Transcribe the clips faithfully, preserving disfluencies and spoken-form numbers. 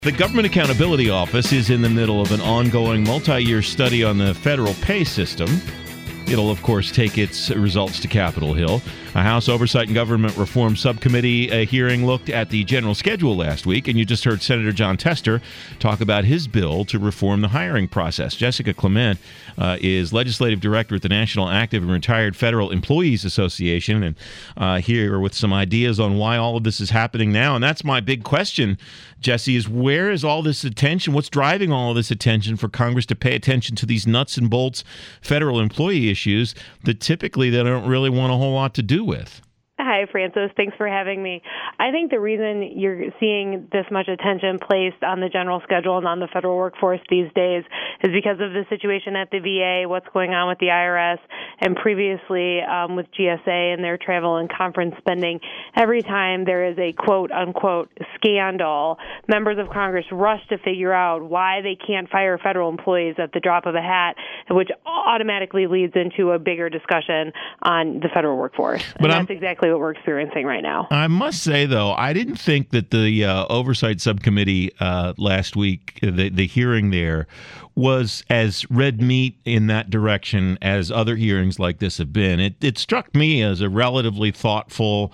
The Government Accountability Office is in the middle of an ongoing multi-year study on the federal pay system. It'll, of course, take its results to Capitol Hill. A House Oversight and Government Reform Subcommittee a hearing looked at the general schedule last week, and you just heard Senator Jon Tester talk about his bill to reform the hiring process. Jessica Clement uh, is Legislative Director at the National Active and Retired Federal Employees Association, and uh, here with some ideas on why all of this is happening now. And that's my big question, Jesse, is where is all this attention? What's driving all of this attention for Congress to pay attention to these nuts and bolts federal employee issues that typically they don't really want a whole lot to do with? Hi, Francis. Thanks for having me. I think the reason you're seeing this much attention placed on the general schedule and on the federal workforce these days is because of the situation at the V A, what's going on with the I R S, and previously um, with G S A and their travel and conference spending. Every time there is a quote-unquote scandal, members of Congress rush to figure out why they can't fire federal employees at the drop of a hat, which automatically leads into a bigger discussion on the federal workforce. And but that's I'm- exactly what we're experiencing right now. I must say, though, I didn't think that the uh, Oversight Subcommittee uh, last week, the, the hearing there, was as red meat in that direction as other hearings like this have been. It, it struck me as a relatively thoughtful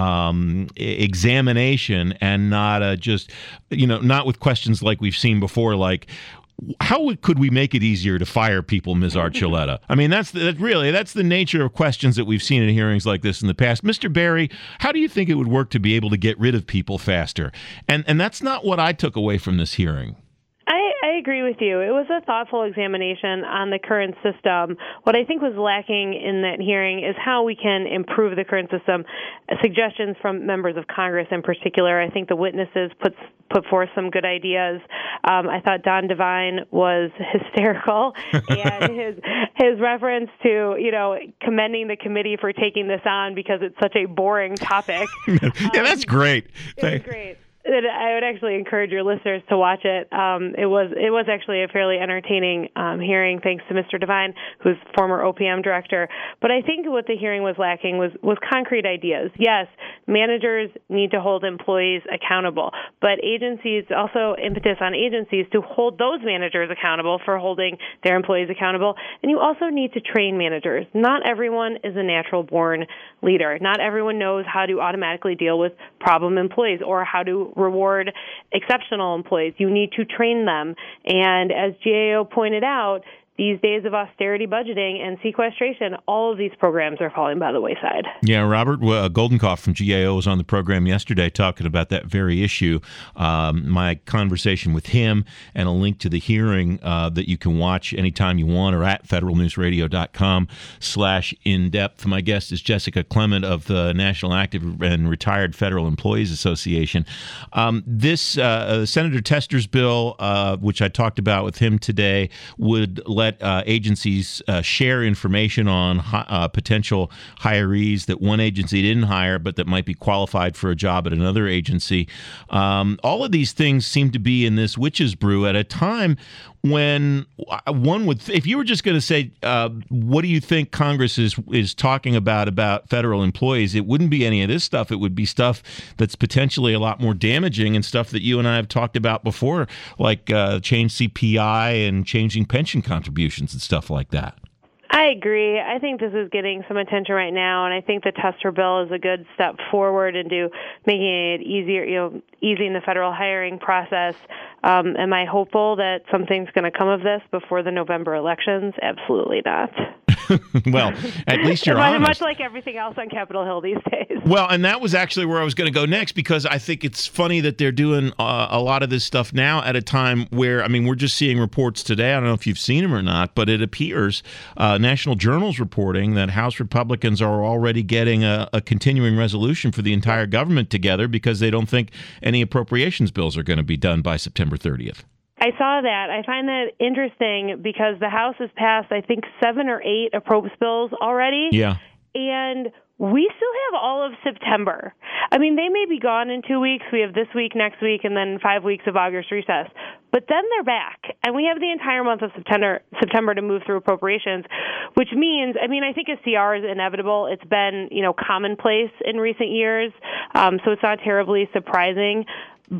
um, examination and not a just, you know, not with questions like we've seen before, like, how could we make it easier to fire people, Miz Archuleta? I mean, that's the, that really, that's the nature of questions that we've seen in hearings like this in the past. Mister Berry, how do you think it would work to be able to get rid of people faster? And and that's not what I took away from this hearing. I, I agree with you. It was a thoughtful examination on the current system. What I think was lacking in that hearing is how we can improve the current system. Suggestions from members of Congress in particular. I think the witnesses put put forth some good ideas. Um, I thought Don Devine was hysterical, and his his reference to, you know, commending the committee for taking this on because it's such a boring topic. yeah, that's great. It was great. I would actually encourage your listeners to watch it. Um, it was it was actually a fairly entertaining um, hearing, thanks to Mister Devine, who's former O P M director. But I think what the hearing was lacking was, was concrete ideas. Yes, managers need to hold employees accountable, but agencies, also impetus on agencies to hold those managers accountable for holding their employees accountable. And you also need to train managers. Not everyone is a natural-born leader. Not everyone knows how to automatically deal with problem employees or how to reward exceptional employees. You need to train them. And as G A O pointed out, these days of austerity budgeting and sequestration, all of these programs are falling by the wayside. Yeah, Robert uh, Goldenkopf from G A O was on the program yesterday talking about that very issue. Um, my conversation with him and a link to the hearing uh, that you can watch anytime you want or at federalnewsradio.com slash in-depth. My guest is Jessica Clement of the National Active and Retired Federal Employees Association. Um, this uh, Senator Tester's bill, uh, which I talked about with him today, would let uh, agencies uh, share information on hi- uh, potential hirees that one agency didn't hire but that might be qualified for a job at another agency. Um, all of these things seem to be in this witch's brew at a time when one would, th- if you were just going to say, uh, what do you think Congress is is talking about about federal employees, it wouldn't be any of this stuff. It would be stuff that's potentially a lot more damaging and stuff that you and I have talked about before, like uh, change C P I and changing pension contributions and stuff like that. I agree. I think this is getting some attention right now, and I think the Tester bill is a good step forward into making it easier, you know, easing the federal hiring process. Um, am I hopeful that something's going to come of this before the November elections? Absolutely not. Well, at least you're much, honest. Much like everything else on Capitol Hill these days. Well, and that was actually where I was going to go next, because I think it's funny that they're doing uh, a lot of this stuff now at a time where, I mean, we're just seeing reports today. I don't know if you've seen them or not, but it appears uh, National Journal's reporting that House Republicans are already getting a, a continuing resolution for the entire government together because they don't think any appropriations bills are going to be done by September thirtieth. I saw that. I find that interesting because the House has passed, I think, seven or eight appropriations bills already. Yeah. And we still have all of September. I mean, they may be gone in two weeks. We have this week, next week, and then five weeks of August recess. But then they're back, and we have the entire month of September September to move through appropriations, which means, I mean, I think a C R is inevitable. It's been, you know, commonplace in recent years, um, so it's not terribly surprising. But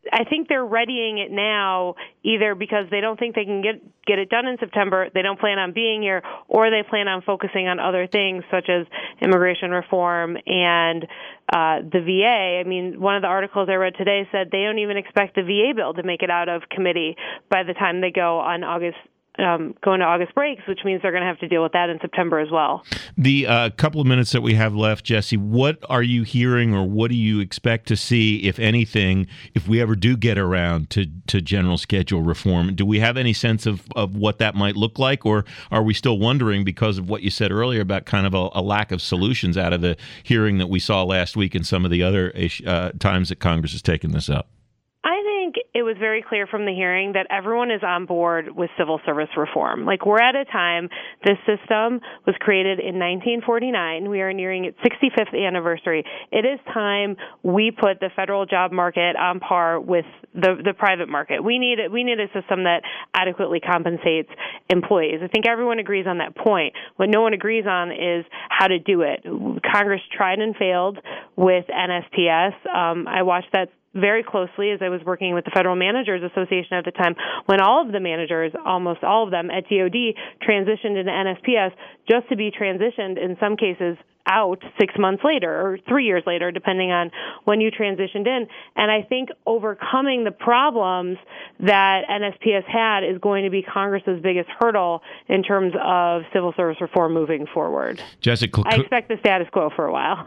I think they're readying it now, either because they don't think they can get get it done in September, they don't plan on being here, or they plan on focusing on other things such as immigration reform and uh, the V A. I mean, one of the articles I read today said they don't even expect the V A bill to make it out of committee by the time they go on August. Um, going to August breaks, which means they're going to have to deal with that in September as well. The uh, couple of minutes that we have left, Jesse, what are you hearing, or what do you expect to see, if anything, if we ever do get around to, to general schedule reform? Do we have any sense of, of what that might look like, or are we still wondering, because of what you said earlier about kind of a, a lack of solutions out of the hearing that we saw last week and some of the other uh, times that Congress has taken this up? It was very clear from the hearing that everyone is on board with civil service reform. Like, we're at a time, this system was created in nineteen forty-nine. We are nearing its sixty-fifth anniversary. It is time we put the federal job market on par with the the private market. We need we need a system that adequately compensates employees. I think everyone agrees on that point. What no one agrees on is how to do it. Congress tried and failed with N S P S. Um, I watched that very closely as I was working with the Federal Managers Association at the time, when all of the managers, almost all of them at D O D, transitioned into N S P S, just to be transitioned in some cases out six months later or three years later, depending on when you transitioned in. And I think overcoming the problems that N S P S had is going to be Congress's biggest hurdle in terms of civil service reform moving forward. Jessica, I expect the status quo for a while.